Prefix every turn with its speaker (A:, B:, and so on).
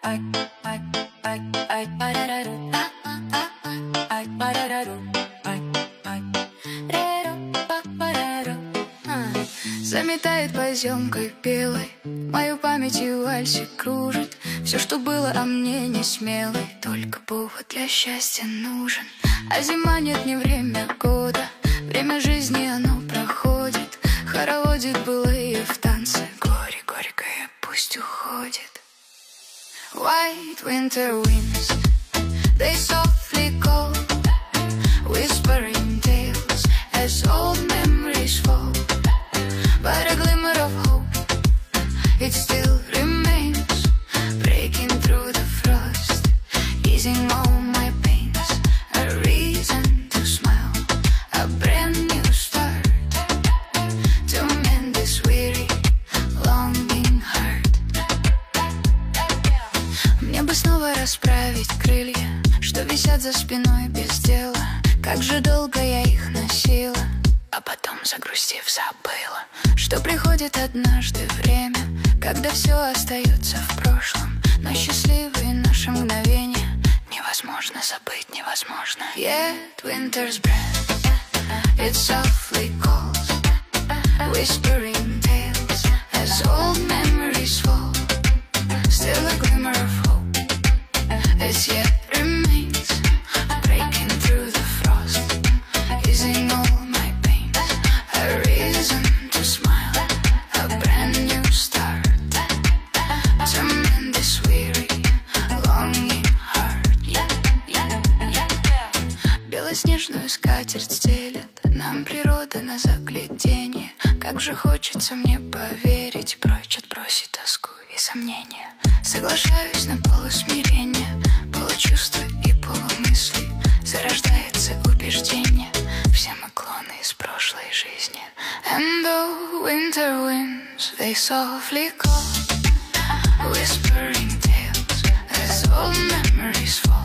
A: Заметает поземкой белой, мою память и вальсе кружит. Все, что было о мне, не смелой, только повод для счастья нужен. А зима нет, не время года, время жизни оно проходит. Хороводит былые в танце, горе горькое пусть уходит. White winter winds, they softly call, whispering tales as old memories fall. But a glimmer of hope, it still remains, breaking through the frost, easing all my pains. A reason to smile, a brand new start, to mend this weary, longing heart. Мне бы снова расправить крылья, что висят за спиной без дела. Как же долго я их носила, а потом, загрустив, забыла, что приходит однажды время, когда все остается в прошлом, но счастливые наши мгновения невозможно забыть, невозможно. Yet winter's breath, it softly calls, whispering tales as old memories fall. Still a glimmer of hope, it yet remains, breaking through the frost, easing all my pains. A reason to smile, a brand new start, to mend this weary, longing heart. Белоснежную скатерть стелет нам природа на загляденье. Как же хочется мне поверить, прочь отбросить тоску и сомнения. Соглашаюсь на полусмирение, получувства и полумысли. Зарождается убеждение, все мы клоны из прошлой жизни. And the winter winds, they softly call, whispering tales as old memories fall.